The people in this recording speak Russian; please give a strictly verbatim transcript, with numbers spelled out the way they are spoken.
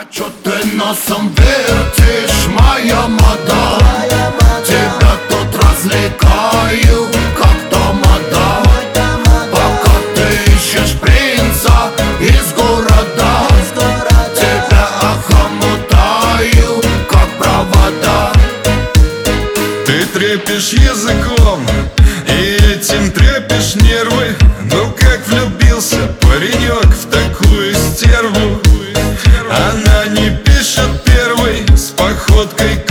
А чё ты носом вертишь, моя мадам? Тебя тут развлекаю, как тамада. Пока ты ищешь принца из города, тебя охомутаю, как провода. Ты трепишь языком и этим трепишь нервы. Ну как влюбился паренек в такую стерву. Она не пишет первой, с походкой